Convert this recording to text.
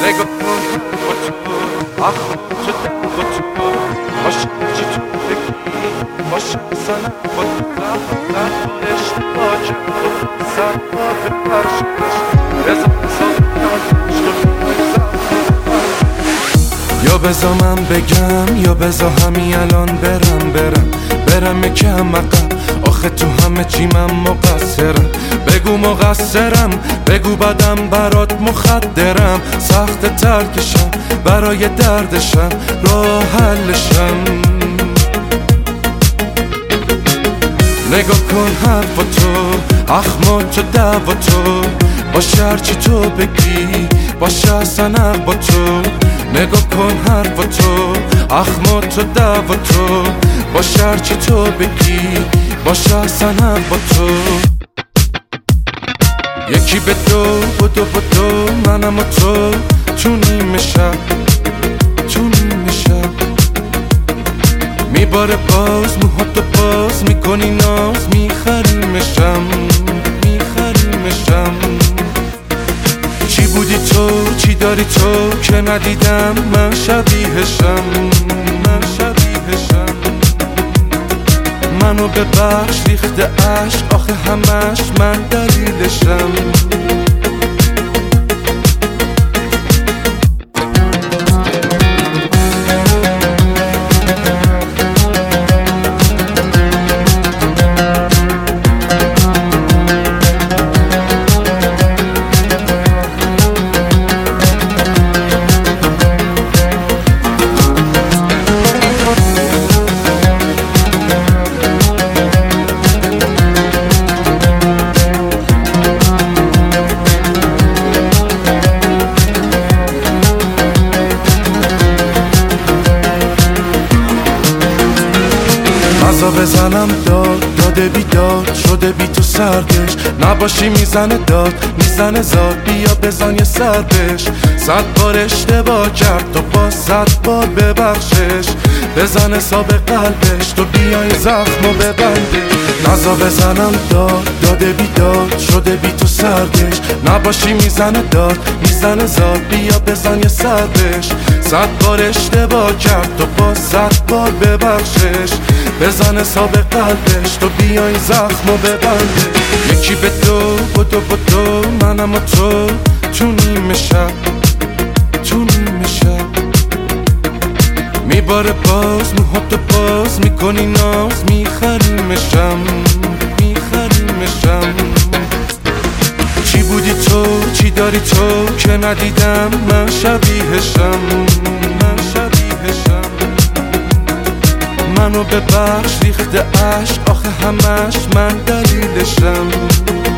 نگاه کن با تو آخ شدم با تو باشه چی تو بگی باشه سنم با تو رفت اشتباه کرد سر با به پرشش رزا یا بزا من بگم یا بزا همین الان برم یکم عقب آخه تو همه چی من مقصرم بگو مقصرم بگو بدم برات مخدرم سخت ترکشم برای دردشم راه حلشم نگاه کن حرف تو اخما تو دعوا تو باشه هرچی تو بگی باشه اصلا با تو نگاه کن حرف تو اخما تو دعوا تو باشه هرچی تو بگی باشه اصلا با تو یکی به دو بدو منم و تو نیمه شب میباره باز موهاتو باز میکنی ناز میخریمشم چی بودی تو چی داری تو که ندیدم من شبیهشم منو ببخش ریخته عشق آخه همش من دلیلشم بزنم داده بیداد شده بی تو سردش نباشی میزنه میزنه زاد بیا بزن یه سردش 100 بار اشتباه کرد تو با 100 بار ببخشش بزن حساب قلبش تو بیای زخمو ببنده نزا بزنم داده بیداد شده بی تو سردش نباشی میزنه میزنه زاد بیا بزن یه سردش 100 بار اشتباه کرد تو با 100 بار ببخشش بزن حساب قلبش تو بیای زخمو ببنده یکی به دو بدو منم و تو نیمه شب میباره باز موهاتو باز میکنی ناز میخریمشم چی بودی تو چی داری تو که ندیدم من شبیهشم منو ببخش ریخته عشق آخه همش من دلیلشم